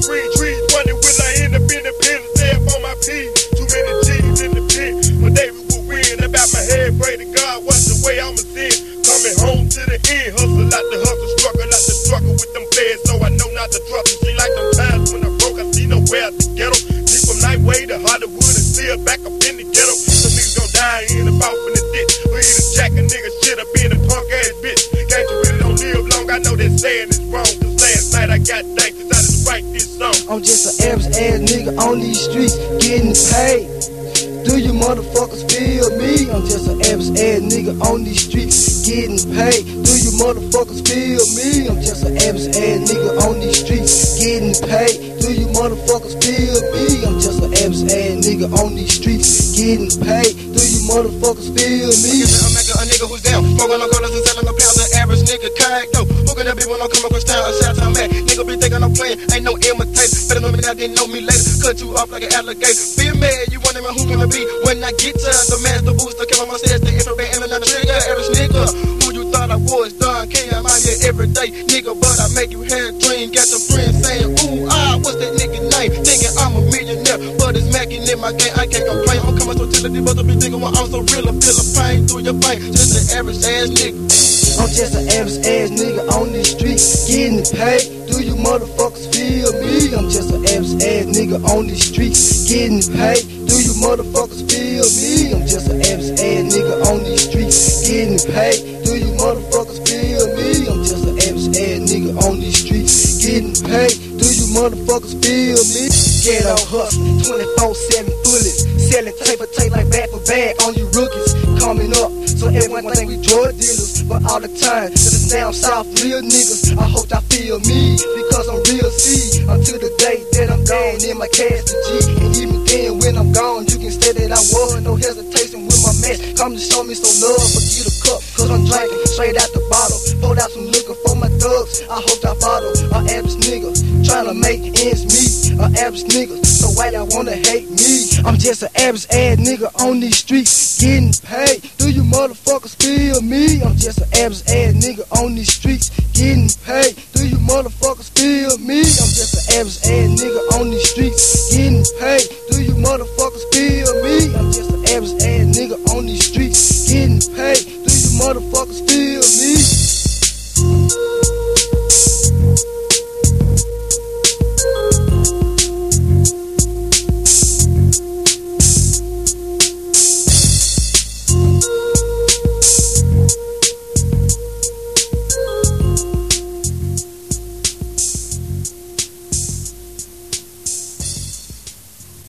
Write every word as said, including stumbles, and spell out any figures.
green trees, wondering will I end up independent, stay up on my P's. Too many G's in the pen, but they will win. About my head, pray to God, what's the way I'ma sin? Coming home to the end, hustle out the hustle, struggle out the struggle with them feds, so I know not to trust them. Seem like them times when I broke, I see nowhere to get them. Deep from Nightway to Hollywood and still back up in the ghetto. Some niggas gon' die in the mouth in the ditch, or eat a jack a nigga shit up in a punk ass bitch. Can't you really don't live long, I know that saying is wrong, cause last night I got thanked cause I didn't write this song. I'm just an average ass nigga on these streets getting paid. Do you motherfuckers feel me? I'm just an average ass nigga on these streets getting paid. Do you motherfuckers feel me? I'm just an average ass nigga on these streets getting paid. Do you motherfuckers feel me? I'm just an average ass nigga on these streets getting paid. Do you motherfuckers feel me? I'm making a nigga who's down, smoking on colors and selling a pound. The average nigga kayak though. Who can that be when I come across town? Shout out back, nigga be thinking I'm playing. Ain't no imitator. Better know me now, didn't know me later. Cut you off like an alligator. Feel mad, you wondering who gonna be when I get to the master booster. Kill on my stairs, the infrared and another trigger. Average nigga, who you thought I was? Done, king, I'm out here every day, nigga. But I make you have a dream. Got your friends saying, ooh, ah, what's that nigga name? Thinking I'm a millionaire, but it's macking in my game. I can't complain. I'm coming so till the but to be thinking when I'm so real. I feel the pain through your vein. Just an average ass nigga. I'm just an average ass nigga on the streets getting paid. Do you motherfuckers feel me? I'm just an average ass nigga on the streets getting paid. Do you motherfuckers feel me? I'm just an average ass nigga on the streets getting paid. Do you motherfuckers feel me? I'm just an average ass nigga on the streets getting paid. Do you motherfuckers feel me? Ghetto hustle, twenty-four seven bullets, selling tape for tape like bag for bag on you rookies. Coming up, so everyone think we drug dealers, but all the time, to the down south real niggas. I hope y'all feel me, because I'm real C. Until the day that I'm gone in my cash to G. And even then, when I'm gone, you can say that I was. No hesitation with my match. Come to show me some love, but get a cup, cause I'm drinking straight out the bottle. Pulled out some liquor for my thugs. I hope y'all follow. An average nigga, trying to make ends meet. An average nigga, so why y'all wanna hate me? I'm just an average ass nigga on these streets getting paid. Do you motherfuckers feel me? I'm just an average ass nigga on these streets getting paid. Do you motherfuckers feel me? I'm just an average ass nigga on these streets getting paid. Do you motherfuckers